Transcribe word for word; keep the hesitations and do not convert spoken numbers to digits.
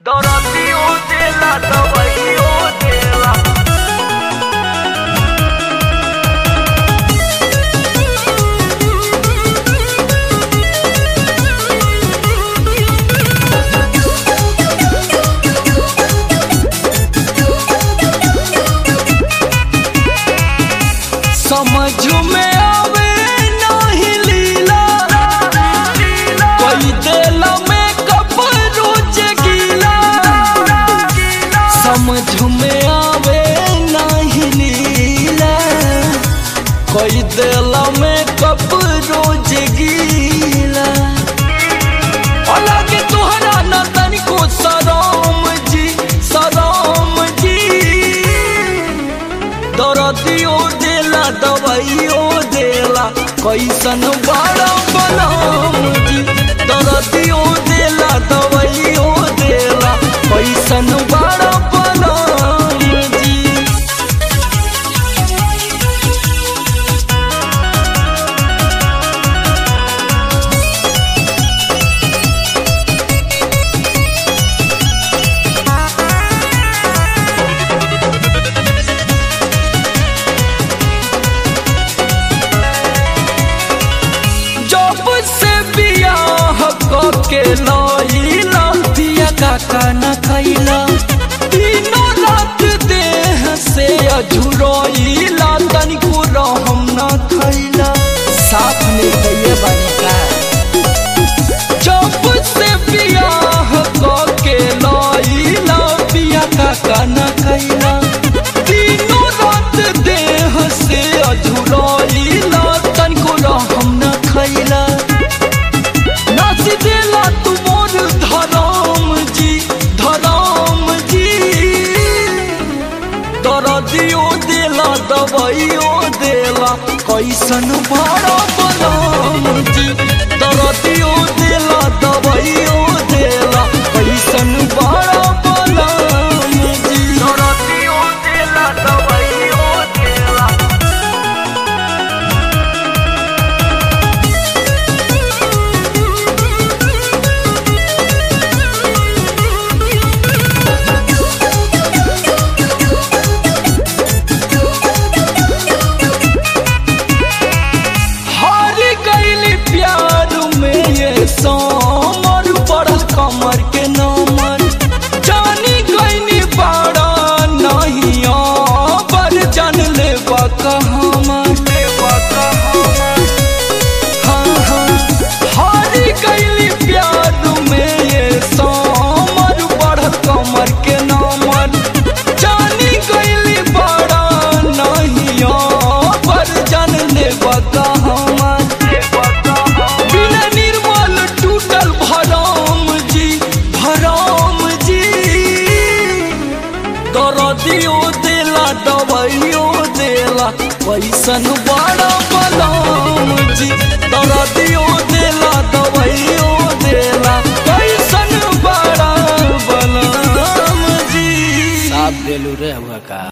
Dorothy Odela, Dorothy Odela. समझ में आवे नहीं लीला कोई दिल में कब रोज गीला। समझ में आवे नहीं लीला कोई दिल में कब रोज गीला। अलग तुहरा न तनिको सराम जी सराम जी। दर्दी ओदेला दवाइयो देला कैसन बड़ा बनाम जी। दर्दी ओदेला दवाइयो देला कैसन बड़ा बनाम जी। के लइला दिया काका न खैला तीनों रात देह से अझुरइला तनिको रहम न खैला। साफ नहीं कहिए बनी का जब से बियाह के लइला दिया काका न खैला तीनों रात देह से अझुरइला तनिको रहम न खैला। देला तू मोर धराम जी धराम जी। दर्दियो देला दवाइयो देला कैसन बड़ा बनाम जी। दर्दियो देला दवाइयो देला कैसन बड़ा बनाम जी। Dorothy Odela, Dorothy Odela. समर पड़ल कमर के नमर जानी गईनी बड़ा नहीं पर जान ले हमर। हाँ हाँ हारी गईली प्यार में ये समर पड़ल कमर के नमर जानी गईली बड़ा नहीं पर जान ले हमर। दर्दियो देला दवाइयो देला कैसन बड़ा बनाम जी। दर्दियो देला दवाइयो देला कैसन बड़ा बनाम जी। साफ देलू रे हुआ का।